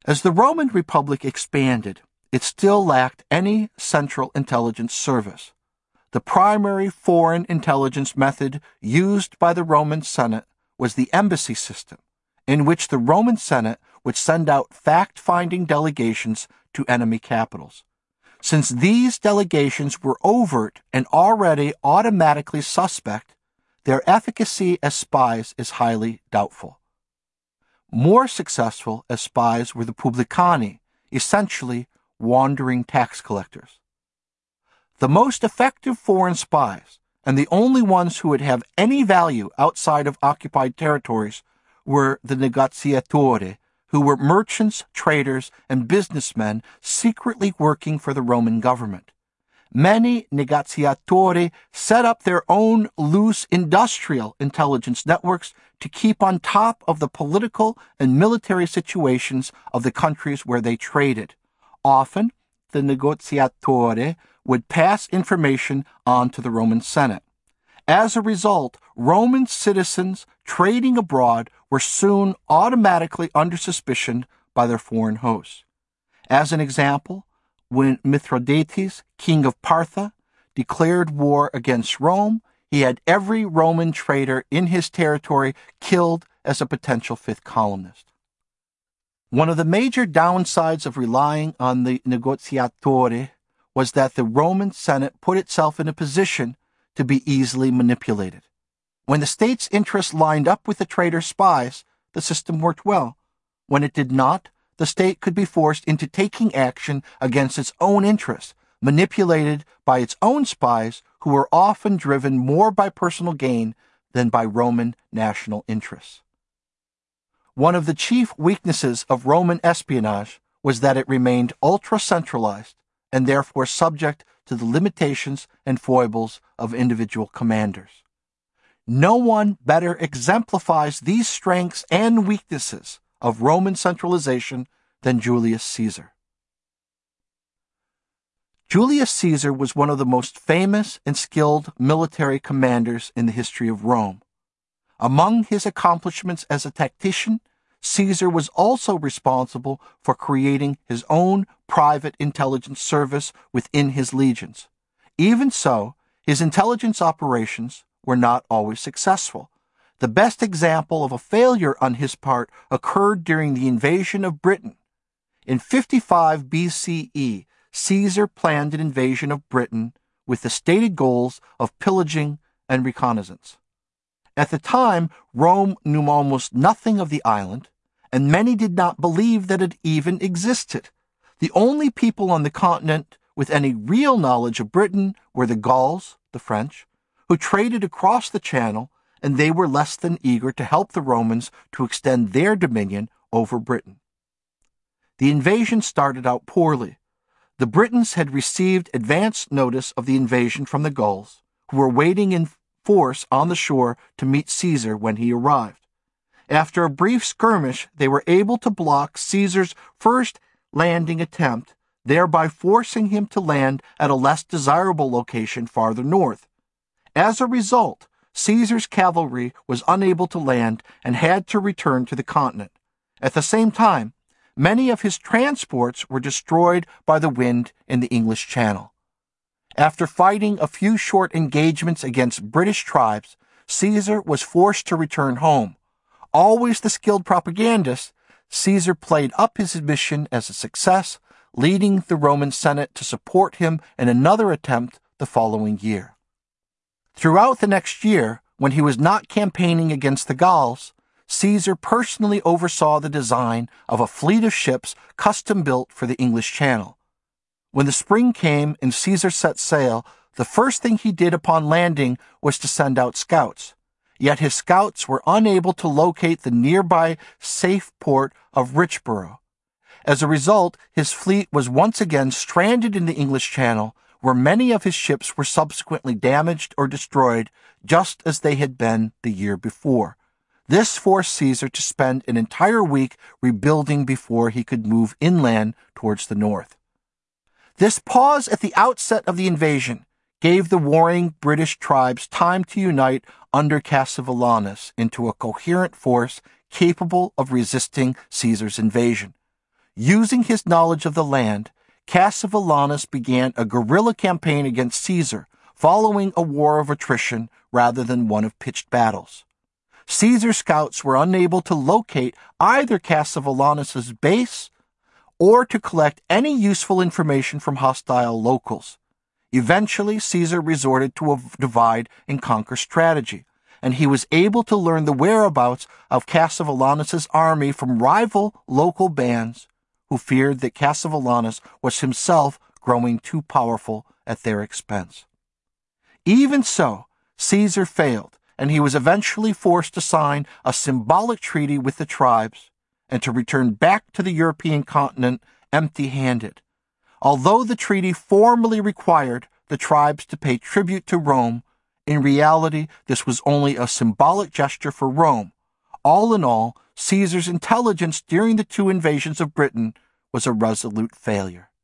As the Roman Republic expanded, it still lacked any central intelligence service. The primary foreign intelligence method used by the Roman Senate was the embassy system, in which the Roman Senate would send out fact-finding delegations to enemy capitals. Since these delegations were overt and already automatically suspect, their efficacy as spies is highly doubtful. More successful as spies were the publicani, essentially wandering tax collectors. The most effective foreign spies, and the only ones who would have any value outside of occupied territories, were the negoziatori, who were merchants, traders, and businessmen secretly working for the Roman government. Many negoziatori set up their own loose industrial intelligence networks to keep on top of the political and military situations of the countries where they traded. Often, the negoziatori would pass information on to the Roman Senate. As a result, Roman citizens trading abroad were soon automatically under suspicion by their foreign hosts. As an example, when Mithridates, king of Partha, declared war against Rome, he had every Roman trader in his territory killed as a potential fifth columnist. One of the major downsides of relying on the negoziatori was that the Roman Senate put itself in a position to be easily manipulated. When the state's interests lined up with the traitor's spies, the system worked well. When it did not, the state could be forced into taking action against its own interests, manipulated by its own spies who were often driven more by personal gain than by Roman national interests. One of the chief weaknesses of Roman espionage was that it remained ultra-centralized and therefore subject to the limitations and foibles of individual commanders. No one better exemplifies these strengths and weaknesses of Roman centralization than Julius Caesar. Julius Caesar was one of the most famous and skilled military commanders in the history of Rome. Among his accomplishments as a tactician, Caesar was also responsible for creating his own private intelligence service within his legions. Even so, his intelligence operations were not always successful. The best example of a failure on his part occurred during the invasion of Britain. In 55 BCE, Caesar planned an invasion of Britain with the stated goals of pillaging and reconnaissance. At the time, Rome knew almost nothing of the island, and many did not believe that it even existed. The only people on the continent with any real knowledge of Britain were the Gauls, the French, who traded across the Channel, and they were less than eager to help the Romans to extend their dominion over Britain. The invasion started out poorly. The Britons had received advance notice of the invasion from the Gauls, who were waiting in force on the shore to meet Caesar when he arrived. After a brief skirmish, they were able to block Caesar's first landing attempt, thereby forcing him to land at a less desirable location farther north. As a result, Caesar's cavalry was unable to land and had to return to the continent. At the same time, many of his transports were destroyed by the wind in the English Channel. After fighting a few short engagements against British tribes, Caesar was forced to return home. Always the skilled propagandist, Caesar played up his mission as a success, leading the Roman Senate to support him in another attempt the following year. Throughout the next year, when he was not campaigning against the Gauls, Caesar personally oversaw the design of a fleet of ships custom-built for the English Channel. When the spring came and Caesar set sail, the first thing he did upon landing was to send out scouts. Yet his scouts were unable to locate the nearby safe port of Richborough. As a result, his fleet was once again stranded in the English Channel, where many of his ships were subsequently damaged or destroyed, just as they had been the year before. This forced Caesar to spend an entire week rebuilding before he could move inland towards the north. This pause at the outset of the invasion gave the warring British tribes time to unite under Cassivellaunus into a coherent force capable of resisting Caesar's invasion. Using his knowledge of the land, Cassivellaunus began a guerrilla campaign against Caesar, following a war of attrition rather than one of pitched battles. Caesar's scouts were unable to locate either Cassivellaunus's base or to collect any useful information from hostile locals. Eventually, Caesar resorted to a divide-and-conquer strategy, and he was able to learn the whereabouts of Cassivellaunus's army from rival local bands who feared that Cassivellaunus was himself growing too powerful at their expense. Even so, Caesar failed, and he was eventually forced to sign a symbolic treaty with the tribes and to return back to the European continent empty-handed. Although the treaty formally required the tribes to pay tribute to Rome, in reality this was only a symbolic gesture for Rome. All in all, Caesar's intelligence during the two invasions of Britain was a resolute failure.